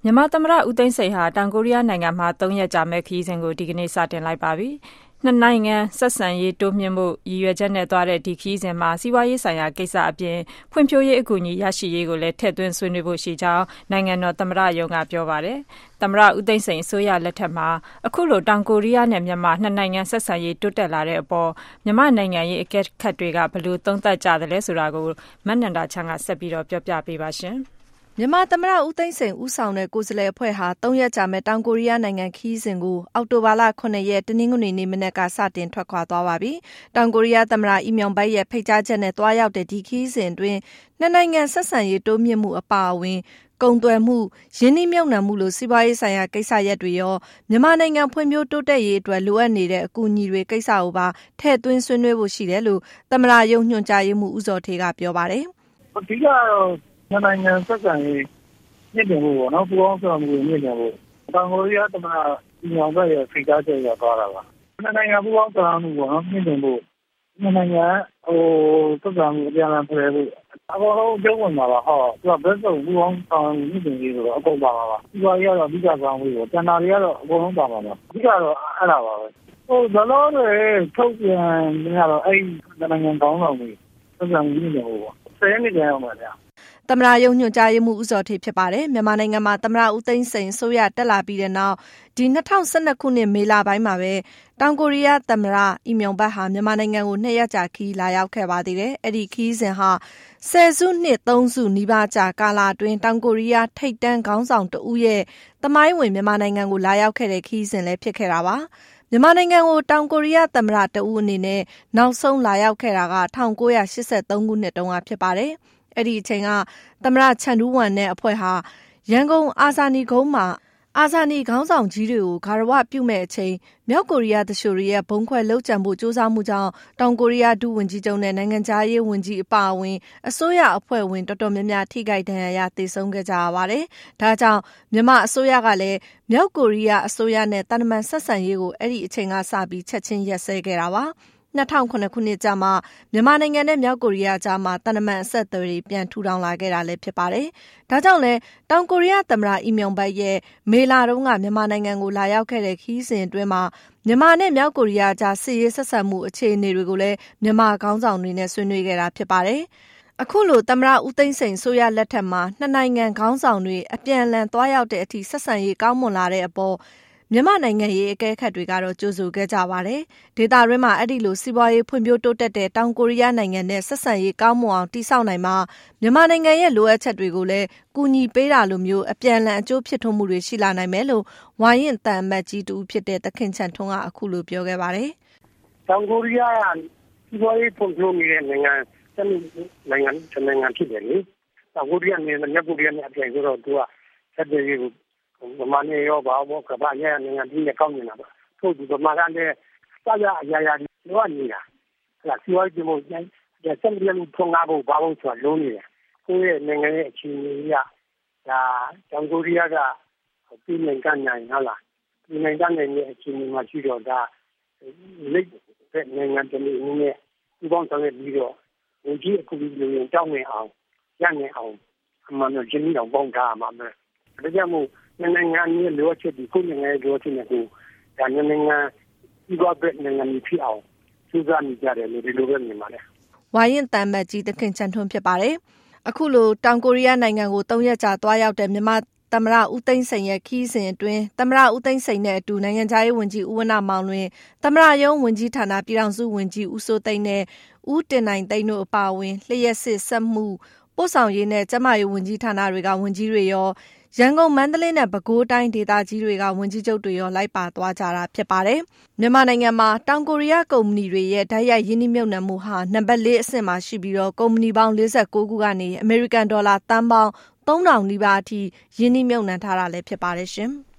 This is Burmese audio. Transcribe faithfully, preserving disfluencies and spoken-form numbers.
မြန်မာသမ္မတဦးသိန်းစိန်ဟာတောင်ကိုရီးယားနိုင်ငံမှာသုံးရက်ကြာမဲ့ခရီးစဉ်ကိုဒီကနေ့စတင်လိုက်ပါပြီ။နှစ်နိုင်ငံဆက်ဆံရေးတိုးမြှင့်မှုရည်ရွယ်ချက်နဲ့သွားတဲ့ဒီခရီးစဉ်မှာစီးပွားရေးဆိုင်ရာကိစ္စအပြင်ဖွံ့ဖြိုးရေးအကူအညီရရှိရေးကိုလည်းထည့်သွင်းဆွေးနွေးဖို့ရှိကြောင်းနိုင်ငံတော်သမ္မတရုံးကပြောပါတယ်။သမ္မတဦးသိန်းစိန်အစိုးရလက်ထက်မှာအခုလိုတောင်ကိုရီးယားနဲ့မြန်မာနှစ်နိုင်ငံဆက်ဆံရေးတိုးတက်လာတဲ့အပေါ်မြန်မာနိုင်ငံရေးအကဲခတ်တွေကဘယ်လိုသုံးသပ်ကြသလဲဆိုတာကိုမနန္ဒာချမ်းကဆက်ပြီးတော့ပြောပြပေးပါရှင်။မြန်မာသမ္မတဦးသိန်းစိန်ဦးဆောင်တဲ့ကိုယ်စားလှယ်အဖွဲ့ဟာသုံးရက်ကြာမဲ့တောင်ကိုရီးယားနိုင်ငံခရီးစဉ်ကိုအောက်တိုဘာလခုနှစ်ရက်တနင်္ဂနွေနေ့မနက်ကစတင်ထွက်ခွာသွားပါပြီ။တောင်ကိုရီးယားသမ္မတအီမြုံဘတ်ရဲ့ဖိတ်ကြားချက်နဲ့တွားရောက်တဲ့ဒီခရီးစဉ်အတွင်းနှစ်နိုင်ငံဆက်ဆံရေးတိုးမြင့်မှုအပါအဝင်ကုန်သွယ်မှုရင်းနှီးမြှုပ်နှံမှုလိုစီးပွားရေးဆိုင်ရာကိစ္စရပ်တွေရောမြန်မာနိုင်ငံဖွံ့ဖြိုးတိုးတက်ရေးအတွက်လိုအပ်နေတဲ့အကူအညီတွေကိစ္စကိုပါထည့်သွင်းဆွေးနွေးဖို့ရှိတယ်လို့သမ္မတရုံးညွှန်ကြားရေးမှူးဦးဇော်ဌေးကပြောပါတယ်။အဓိကတော့နှစ်နိုင်ငံဆက်ဆံရေးမြင့်တင်ဖို့ပေါ့နော်ပူပေါင်းဆောင်မှုမြင့်တင်ဖို့တောင်ကိုရီးယားသမ္မတဒီအောင်ဘက်ရဲ့ဖိတ်ကြားချက်ရသွားတာပါနှစ်နိုင်ငံပူပေါင်းဆောင်မှုပေါ့နော်မြင့်တင်ဖို့နှစ်နိုင်ငံဟိုသက်သာမှုအပြန်အလှန်ဖလှယ်ဖို့အကုန်လုံးပြောဝင်ပါပါဟောသူကဘက်စုံပူပေါင်းဆောင်မြင့်တင်ရေးဆိုတော့အကုန်ပါပါပါဒီပါရတော့အဓိကဆောင်မှုပေါ့တန်တာတွေကတော့အကုန်လုံးပါပါပါအဓိကတော့အဲ့ဒါပါပဲဟိုဘလောတွေထုတ်ပြန်နေရတော့အဲ့ဒီနိုင်ငံကောင်းဆောင်မှုသက်သာမှုမြင့်တင်ဖို့ပေါ့ဆယ်ရက်နေကြအောင်ပါဗျာသမ္မတရုံးညွှန်ကြားရေးမှူးဦးဇော်ဌေးဖြစ်ပါတယ်မြန်မာနိုင်ငံမှာသမ္မတဦးသိန်းစိန်ဆိုရတက်လာပြီးတဲ့နောက်ဒီ၂၀၁၂ခုနှစ်မေလပိုင်းမှာပဲတောင်ကိုရီးယားသမ္မတအီမြုံဘတ်ဟာမြန်မာနိုင်ငံကိုနှစ်ရက်ကြာခီးလာရောက်ခဲ့ပါသေးတယ်အဲ့ဒီခီးစဉ်ဟာဆယ်စုနှစ်သုံးစုနီးပါးကြာကာလအတွင်းတောင်ကိုရီးယားထိပ်တန်းခေါင်းဆောင်တဦးရဲ့သမိုင်းဝင်မြန်မာနိုင်ငံကိုလာရောက်ခဲ့တဲ့ခီးစဉ်လည်းဖြစ်ခဲ့တာပါမြန်မာနိုင်ငံကိုတောင်ကိုရီးယားသမ္မတတဦးအနေနဲ့နောက်ဆုံးလာရောက်ခဲ့တာက၁၉၈၃ခုနှစ်တုန်းကဖြစ်ပါတယ်အဲ့ဒီအချိန်ကသမ္မတချန်ဒူးဝမ်နဲ့အဖွဲ့ဟာရန်ကုန်အာဇာနည်ကုန်းမှာအာဇာနည်ခေါင်းဆောင်ကြီးတွေကိုဂါရဝပြုမဲ့အချိန်မြောက်ကိုရီးယားတရှိုတွေရဲ့ဘုံခွဲလှုပ်ကြံဖို့စ조사မှုကြောင့်တောင်ကိုရီးယားဒုဝန်ကြီးချုပ်နဲ့နိုင်ငံခြားရေးဝန်ကြီးအပါအဝင်အစိုးရအဖွဲ့ဝင်တော်တော်များများထိခိုက်ဒဏ်ရာရသေဆုံးခဲ့ကြရပါတယ်။ဒါကြောင့်မြန်မာအစိုးရကလည်းမြောက်ကိုရီးယားအစိုးရနဲ့တန်တမန်ဆက်ဆံရေးကိုအဲ့ဒီအချိန်ကစပြီးချက်ချင်းရပ်စဲခဲ့တာပါ။၂၀၀၇ခုနှစ်ကျမှမြန်မာနိုင်ငံနဲ့မြောက်ကိုရီးယားကြားမှာတန်တမန်အဆက်အသွယ်တွေပြန်ထူထောင်လာခဲ့တာလည်းဖြစ်ပါတယ်။ဒါကြောင့်လည်းတောင်ကိုရီးယားသမ္မတအီမြုံဘတ်ရဲ့မေလတုန်းကမြန်မာနိုင်ငံကိုလာရောက်ခဲ့တဲ့ခီးစဉ်အတွင်းမှာမြန်မာနဲ့မြောက်ကိုရီးယားကြားစစ်ရေးဆက်ဆံမှုအခြေအနေတွေကိုလည်းမြန်မာခေါင်းဆောင်တွေနဲ့ဆွေးနွေးခဲ့တာဖြစ်ပါတယ်။အခုလိုသမ္မတဦးသိန်းစိန်ဆိုရလက်ထက်မှာနှစ်နိုင်ငံခေါင်းဆောင်တွေအပြန်အလှန်သွားရောက်တဲ့အထိဆက်ဆံရေးကောင်းမွန်လာတဲ့အပေါ်မြန်မာနိုင်ငံရေးအကဲခတ်တွေကတော့ကြိုဆိုခဲ့ကြပါတယ်။ဒေသတွင်းမှာအဲ့ဒီလိုစီးပွားရေးဖွံ့ဖြိုးတိုးတက်တဲ့တောင်ကိုရီးယားနိုင်ငံနဲ့ဆက်ဆံရေးကောင်းမွန်အောင်တည်ဆောက်နိုင်မှာမြန်မာနိုင်ငံရဲ့လိုအပ်ချက်တွေကိုလည်းကူညီပေးတာလိုမျိုးအပြန်အလှန်အကျိုးဖြစ်ထွန်းမှုတွေရှိလာနိုင်မယ်လို့ဝိုင်းရင်တန်အမတ်ကြီးတူဖြစ်တဲ့သခင်ချန်ထွန်းကအခုလိုပြောခဲ့ပါတယ်။တောင်ကိုရီးယားစီးပွားရေးဖွံ့ဖြိုးနေတဲ့နိုင်ငံနိုင်ငံနိုင်ငံဖြစ်တယ်လေ။တောင်ကိုရီးယားနဲ့မြောက်ကိုရီးယားနဲ့အပြိုင်ဆိုတော့သူကဆက်သွယ်ရေးကိုဗမာနဲ့ရောပါဘောကဘာနဲ့နိုင်ငံပြည်နဲ့ကောင်းနေတာပါထို့သူဗမာကလည်းစရအရာရာလောနေတာဟလာစီဝိုင်းဒီမိုကျန်ကျန်တယ်လို့ထုံငါဖို့ဘာလို့ဆိုလုံးနေတယ်ကိုယ့်ရဲ့နိုင်ငံရဲ့အခြေအနေကဒါတောင်ကိုရီးယားကပြည်နိုင်ငံနိုင်ဟုတ်လားပြည်နိုင်ငံနိုင်ရဲ့အခြေအနေမှာရှိတော့ဒါလက်တဲ့နိုင်ငံတည်းအနေနဲ့ဒီပေါင်းဆောင်ရပြီးတော့ဝန်ကြီးအခုဒီလိုရင်တောင်းနေအောင်ရနိုင်အောင်အမှန်တော့ဂျင်းအောင်ပေါင်းထားမှာမယ်ဒါကြောင့်မို့နိုင်ငံရဲ့လိုအပ်ချက်ဒီကိုနိုင်ငံရဲ့လိုအပ်ချက်တွေကိုဒါနိုင်ငံဒီကဘက်နိုင်ငံဖြစ်အောင်စူးစမ်းနေကြတယ်လို့ဒီလိုပဲမြင်ပါတယ်။ဝိုင်းရင်တန်မတ်ကြီးသခင်ချန်ထွန်းဖြစ်ပါတယ်။အခုလိုတောင်ကိုရီးယားနိုင်ငံကိုသုံးရက်ကြာသွားရောက်တဲ့မြန်မာသမ္မတဦးသိန်းစိန်ရဲ့ခီးစဉ်အတွင်းသမ္မတဦးသိန်းစိန်နဲ့အတူနိုင်ငံခြားရေးဝန်ကြီးဦးဝဏ္ဏမောင်လွင်သမ္မတရုံးဝန်ကြီးဌာနပြည်ထောင်စုဝန်ကြီးဦးစိုးသိန်းနဲ့ဦးတင်နိုင်သိန်းတို့အပါအဝင်လျှက်စစ်စက်မှုပို့ဆောင်ရေးနဲ့ကျန်းမာရေးဝန်ကြီးဌာနတွေကဝန်ကြီးတွေရောရန်ကုန်မန္တလေးနဲ့ပဲခူးတိုင်းဒေသကြီးတွေကဝန်ကြီးချုပ်တွေရောလိုက်ပါသွားကြတာဖြစ်ပါတယ်။မြန်မာနိုင်ငံမှာတောင်ကိုရီးယားကုမ္ပဏီတွေရဲ့ဓာတ်ရိုက်ရင်းနှီးမြှုပ်နှံမှုဟာနံပါတ်လေးအဆင့်မှာရှိပြီးတော့ကုမ္ပဏီပေါင်း၄၉ခုကနေအမေရိကန်ဒေါ်လာသန်းပေါင်းသုံးထောင်နီးပါးအထိရင်းနှီးမြှုပ်နှံထားတာလည်းဖြစ်ပါတယ်ရှင်။